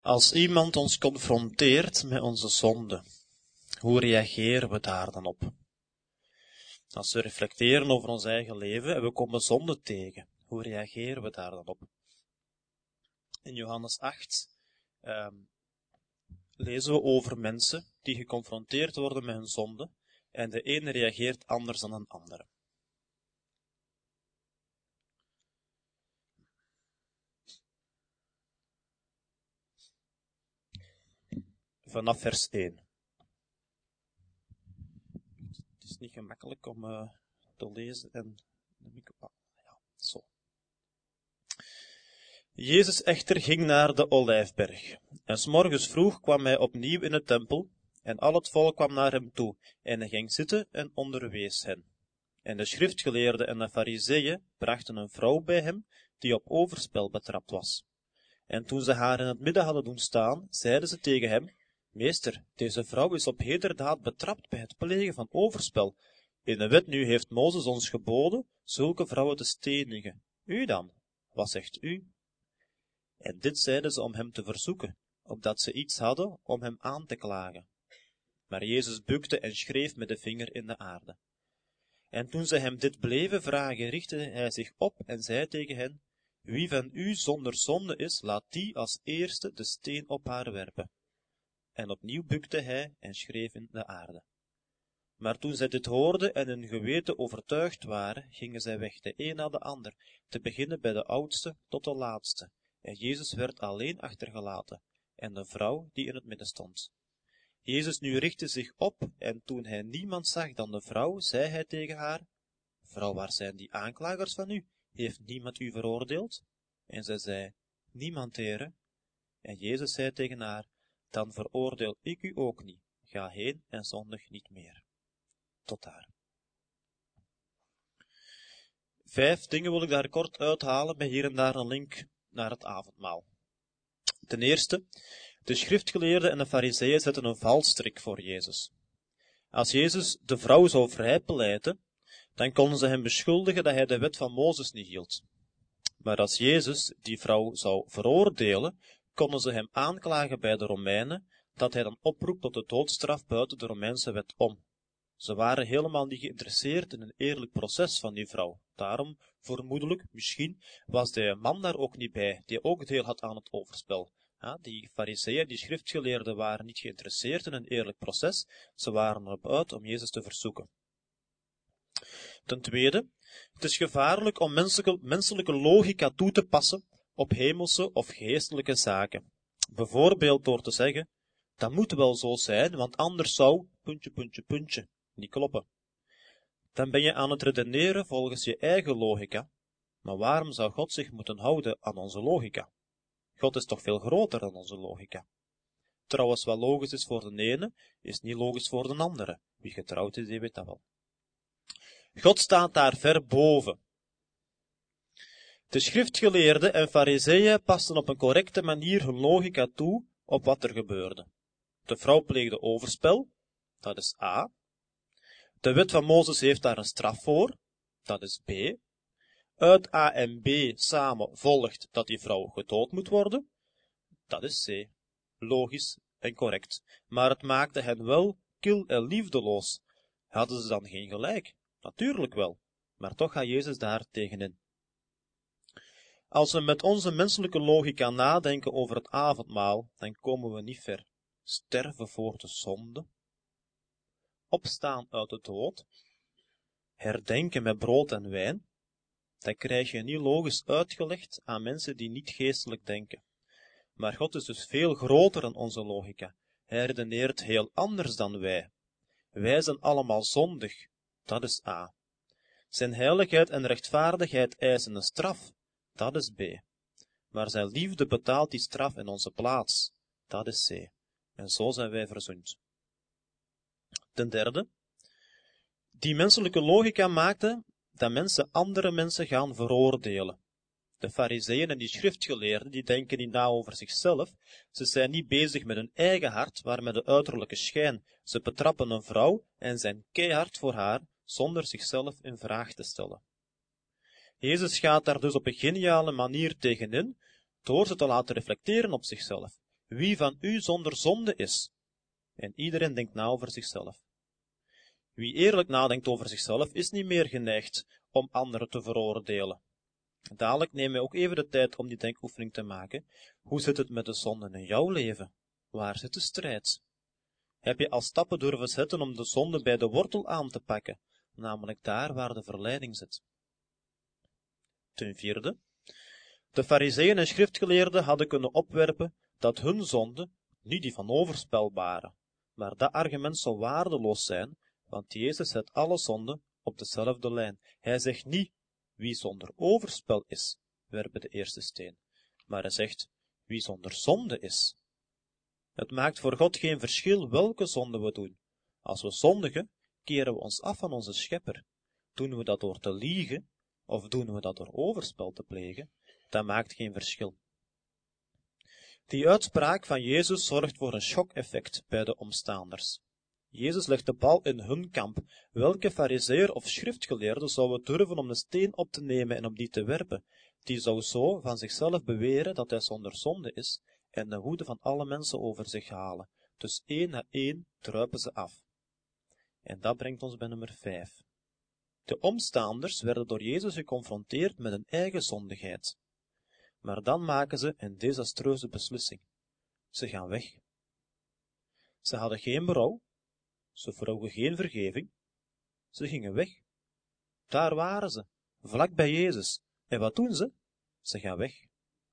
Als iemand ons confronteert met onze zonde, hoe reageren we daar dan op? Als we reflecteren over ons eigen leven en we komen zonde tegen, hoe reageren we daar dan op? In Johannes 8 lezen we over mensen die geconfronteerd worden met hun zonde en de ene reageert anders dan een andere. Vanaf vers 1. Het is niet gemakkelijk om te lezen en de microfoon. Ja, zo. Jezus echter ging naar de Olijfberg. En 's morgens vroeg kwam hij opnieuw in de tempel, en al het volk kwam naar hem toe, en hij ging zitten en onderwees hen. En de schriftgeleerden en de farizeeën brachten een vrouw bij hem, die op overspel betrapt was. En toen ze haar in het midden hadden doen staan, zeiden ze tegen hem: Meester, deze vrouw is op heterdaad betrapt bij het plegen van overspel. In de wet nu heeft Mozes ons geboden zulke vrouwen te stenigen. U dan, wat zegt u? En dit zeiden ze om hem te verzoeken, opdat ze iets hadden om hem aan te klagen. Maar Jezus bukte en schreef met de vinger in de aarde. En toen ze hem dit bleven vragen, richtte hij zich op en zei tegen hen: Wie van u zonder zonde is, laat die als eerste de steen op haar werpen. En opnieuw bukte hij en schreef in de aarde. Maar toen zij dit hoorden en hun geweten overtuigd waren, gingen zij weg, de een na de ander, te beginnen bij de oudste tot de laatste. En Jezus werd alleen achtergelaten, en de vrouw die in het midden stond. Jezus nu richtte zich op, en toen hij niemand zag dan de vrouw, zei hij tegen haar: Vrouw, waar zijn die aanklagers van u? Heeft niemand u veroordeeld? En zij zei: Niemand, Heere. En Jezus zei tegen haar: Dan veroordeel ik u ook niet. Ga heen en zondig niet meer. Tot daar. 5 dingen wil ik daar kort uithalen, met hier en daar een link naar het avondmaal. Ten eerste, de schriftgeleerden en de farizeeën zetten een valstrik voor Jezus. Als Jezus de vrouw zou vrijpleiten, dan konden ze hem beschuldigen dat hij de wet van Mozes niet hield. Maar als Jezus die vrouw zou veroordelen, konden ze hem aanklagen bij de Romeinen, dat hij dan oproept tot de doodstraf buiten de Romeinse wet om. Ze waren helemaal niet geïnteresseerd in een eerlijk proces van die vrouw. Daarom, vermoedelijk, misschien, was de man daar ook niet bij, die ook deel had aan het overspel. Ja, die farizeeën, die schriftgeleerden, waren niet geïnteresseerd in een eerlijk proces. Ze waren erop uit om Jezus te verzoeken. Ten tweede, het is gevaarlijk om menselijke logica toe te passen op hemelse of geestelijke zaken. Bijvoorbeeld door te zeggen: dat moet wel zo zijn, want anders zou ... niet kloppen. Dan ben je aan het redeneren volgens je eigen logica. Maar waarom zou God zich moeten houden aan onze logica? God is toch veel groter dan onze logica. Trouwens, wat logisch is voor de ene, is niet logisch voor de andere. Wie getrouwd is, die weet dat wel. God staat daar ver boven. De schriftgeleerden en farizeeën pasten op een correcte manier hun logica toe op wat er gebeurde. De vrouw pleegde overspel, dat is A. De wet van Mozes heeft daar een straf voor, dat is B. Uit A en B samen volgt dat die vrouw gedood moet worden, dat is C. Logisch en correct. Maar het maakte hen wel kil en liefdeloos. Hadden ze dan geen gelijk? Natuurlijk wel. Maar toch gaat Jezus daar tegenin. Als we met onze menselijke logica nadenken over het avondmaal, dan komen we niet ver. Sterven voor de zonde, opstaan uit de dood, herdenken met brood en wijn, dat krijg je niet logisch uitgelegd aan mensen die niet geestelijk denken. Maar God is dus veel groter dan onze logica. Hij redeneert heel anders dan wij. Wij zijn allemaal zondig, dat is A. Zijn heiligheid en rechtvaardigheid eisen een straf, dat is B. Maar zijn liefde betaalt die straf in onze plaats, dat is C. En zo zijn wij verzoend. Ten derde, die menselijke logica maakte dat mensen andere mensen gaan veroordelen. De farizeeën en die schriftgeleerden, die denken niet na over zichzelf. Ze zijn niet bezig met hun eigen hart, maar met de uiterlijke schijn. Ze betrappen een vrouw en zijn keihard voor haar, zonder zichzelf in vraag te stellen. Jezus gaat daar dus op een geniale manier tegenin, door ze te laten reflecteren op zichzelf. wie van u zonder zonde is? En iedereen denkt na over zichzelf. Wie eerlijk nadenkt over zichzelf, is niet meer geneigd om anderen te veroordelen. Dadelijk neem je ook even de tijd om die denkoefening te maken. Hoe zit het met de zonden in jouw leven? Waar zit de strijd? Heb je al stappen durven zetten om de zonde bij de wortel aan te pakken, namelijk daar waar de verleiding zit? Ten vierde, de farizeeën en schriftgeleerden hadden kunnen opwerpen dat hun zonden niet die van overspel waren, maar dat argument zou waardeloos zijn, want Jezus zet alle zonden op dezelfde lijn. Hij zegt niet, wie zonder overspel is, werpen de eerste steen, maar hij zegt, wie zonder zonde is. Het maakt voor God geen verschil welke zonde we doen. Als we zondigen, keren we ons af van onze schepper. Doen we dat door te liegen, of doen we dat door overspel te plegen, dat maakt geen verschil. Die uitspraak van Jezus zorgt voor een shock-effect bij de omstaanders. Jezus legt de bal in hun kamp. Welke farizeer of schriftgeleerde zou het durven om een steen op te nemen en op die te werpen? Die zou zo van zichzelf beweren dat hij zonder zonde is en de woede van alle mensen over zich halen. Dus één na één druipen ze af. En dat brengt ons bij nummer 5. De omstaanders werden door Jezus geconfronteerd met hun eigen zondigheid. Maar dan maken ze een desastreuze beslissing. Ze gaan weg. Ze hadden geen berouw. Ze vroegen geen vergeving. Ze gingen weg. Daar waren ze, vlak bij Jezus. En wat doen ze? Ze gaan weg.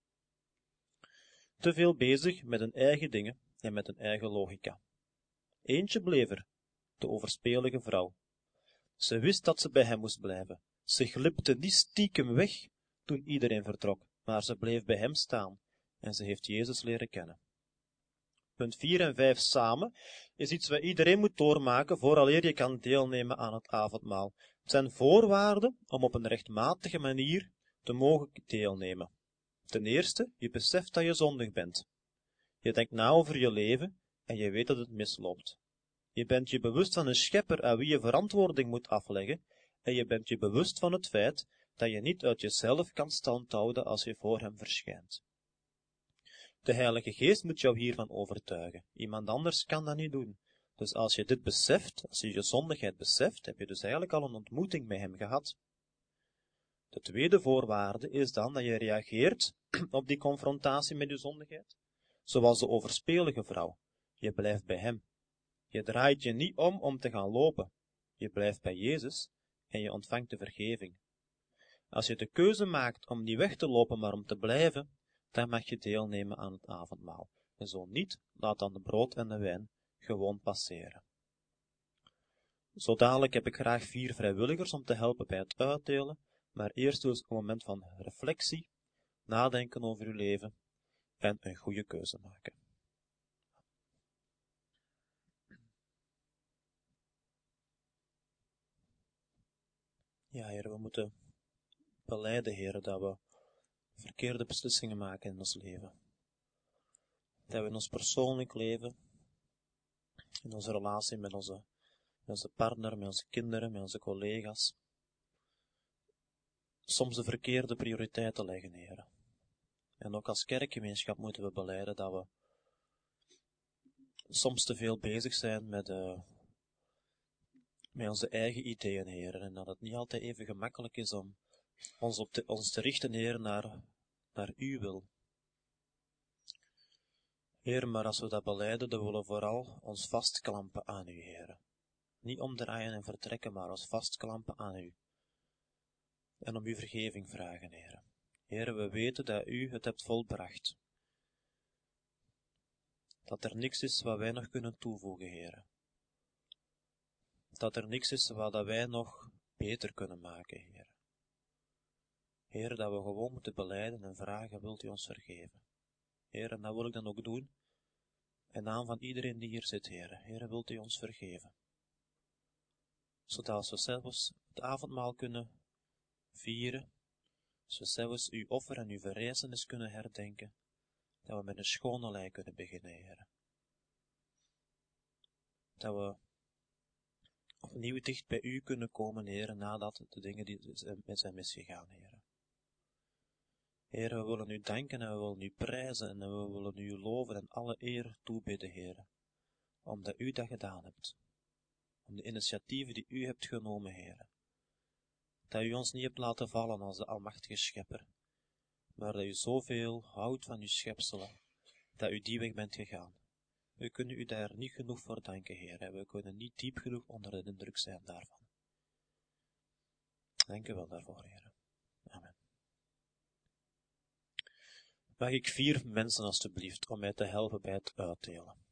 Te veel bezig met hun eigen dingen en met hun eigen logica. Eentje bleef er, de overspelige vrouw. Ze wist dat ze bij hem moest blijven. Ze glipte niet stiekem weg toen iedereen vertrok, maar ze bleef bij hem staan en ze heeft Jezus leren kennen. Punt 4 en 5 samen is iets wat iedereen moet doormaken vooraleer je kan deelnemen aan het avondmaal. Het zijn voorwaarden om op een rechtmatige manier te mogen deelnemen. Ten eerste, je beseft dat je zondig bent. Je denkt na over je leven en je weet dat het misloopt. Je bent je bewust van een schepper aan wie je verantwoording moet afleggen en je bent je bewust van het feit dat je niet uit jezelf kan standhouden als je voor hem verschijnt. De Heilige Geest moet jou hiervan overtuigen. Iemand anders kan dat niet doen. Dus als je dit beseft, als je je zondigheid beseft, heb je dus eigenlijk al een ontmoeting met hem gehad. De tweede voorwaarde is dan dat je reageert op die confrontatie met je zondigheid, zoals de overspelige vrouw. Je blijft bij hem. Je draait je niet om te gaan lopen. Je blijft bij Jezus en je ontvangt de vergeving. Als je de keuze maakt om niet weg te lopen, maar om te blijven, dan mag je deelnemen aan het avondmaal. En zo niet, laat dan de brood en de wijn gewoon passeren. Zo dadelijk heb ik graag 4 vrijwilligers om te helpen bij het uitdelen, maar eerst dus een moment van reflectie, nadenken over uw leven en een goede keuze maken. Ja, Heer, we moeten belijden, Heer, dat we verkeerde beslissingen maken in ons leven. Dat we in ons persoonlijk leven, in onze relatie met onze partner, met onze kinderen, met onze collega's, soms de verkeerde prioriteiten leggen, Heer. En ook als kerkgemeenschap moeten we belijden dat we soms te veel bezig zijn met onze eigen ideeën, Heer. En dat het niet altijd even gemakkelijk is om ons te richten, Heer, naar uw wil. Heer, maar als we dat belijden, dan willen we vooral ons vastklampen aan u, Heer. Niet omdraaien en vertrekken, maar ons vastklampen aan u. En om uw vergeving vragen, Heer. Heer, we weten dat u het hebt volbracht. Dat er niks is wat wij nog kunnen toevoegen, Heer. Dat er niks is wat wij nog beter kunnen maken, Heer. Heer, dat we gewoon moeten belijden en vragen, wilt u ons vergeven? Heer, en dat wil ik dan ook doen, in naam van iedereen die hier zit, Heer. Heer, wilt u ons vergeven? Zodat we zelfs het avondmaal kunnen vieren, zodat we zelfs uw offer en uw verrijzenis kunnen herdenken, dat we met een schone lei kunnen beginnen, Heer. Dat we opnieuw dicht bij u kunnen komen, Heer, nadat de dingen die zijn misgegaan, Heer. Heer, we willen u danken en we willen u prijzen en we willen u loven en alle eer toebidden, Heer. Omdat u dat gedaan hebt. Om de initiatieven die u hebt genomen, Heer. Dat u ons niet hebt laten vallen als de almachtige schepper, maar dat u zoveel houdt van uw schepselen, dat u die weg bent gegaan. We kunnen u daar niet genoeg voor danken, Heer, en we kunnen niet diep genoeg onder de indruk zijn daarvan. Dank u wel daarvoor, Heer. Amen. Mag ik 4 mensen alstublieft om mij te helpen bij het uitdelen?